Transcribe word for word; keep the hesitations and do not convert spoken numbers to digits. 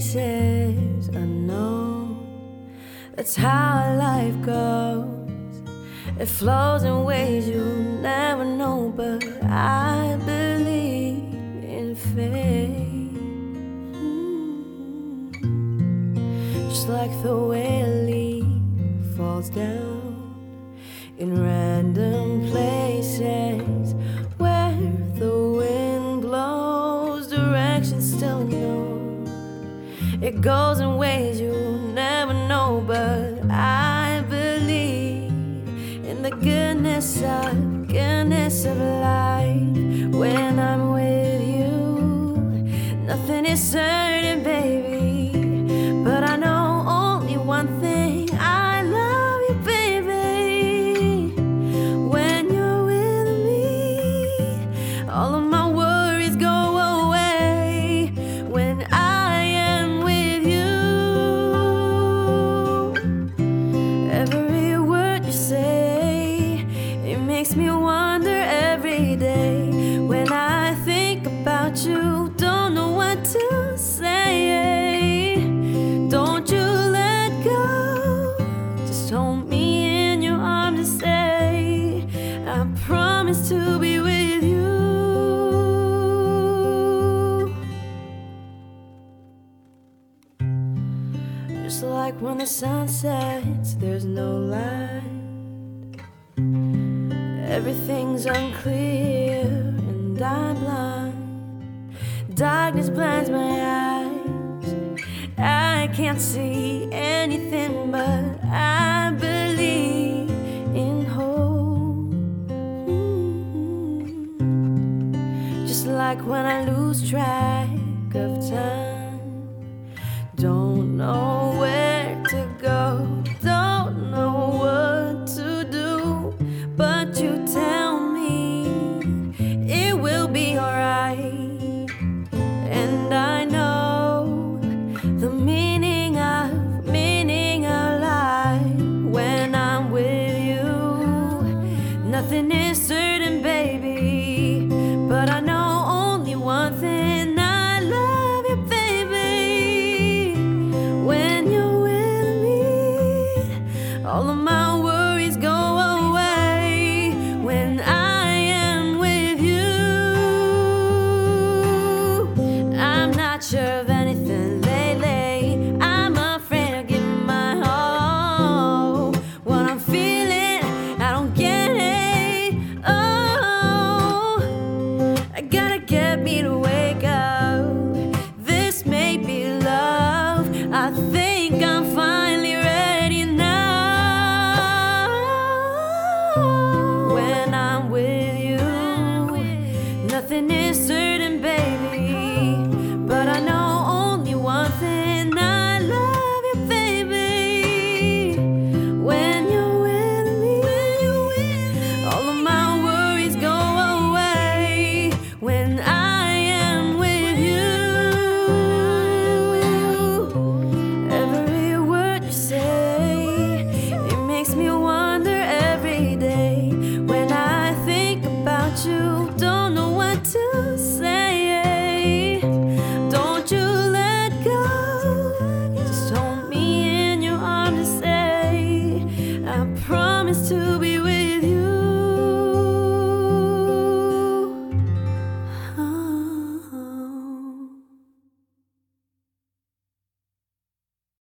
places unknown. That's how life goes. It flows in ways you never know, but I believe in fate. Mm-hmm. Just like the way a leaf falls down in random places where the wind blows, direction still unknown. It goes in ways you never know, but I believe in the goodness of, goodness of life. When I'm with you, nothing is certain, baby, but I know only one thing: I love you, baby. When you're with me, all of my worries go away. When I am with you, every word you say, it makes me wonder every day. When I think about you, don't know what to say. Don't you let go, just hold me in your arms and say, I promise to be with you. Just like when the sun sets, there's no light. Everything's unclear and I'm blind. Darkness blinds my eyes. I can't see anything, but I believe in hope. Mm-hmm. Just like when I lose track of time, don't know where to go, don't know what to do, but you tell me it will be alright. And I know the meaning of, meaning of life. When I'm with you, nothing is certain, baby, but I know only one thing: I love you, baby. When you're with me, all of my worries go away. When I am with you, I'm not sure of anything lately. I'm afraid of giving my all. What I'm feeling, I don't get it. Oh, I gotta get me to wake up. This may be love. I think I'm finally ready now. When I'm with you, nothing is certain, baby, but I know only one thing: I love you, baby. When you're with me, all of my worries go away. When I am with you, every word you say, it makes me wonder every day. When I think about you, don't know what to say. Don't you let go, just hold me in your arms and say, I promise to be with you.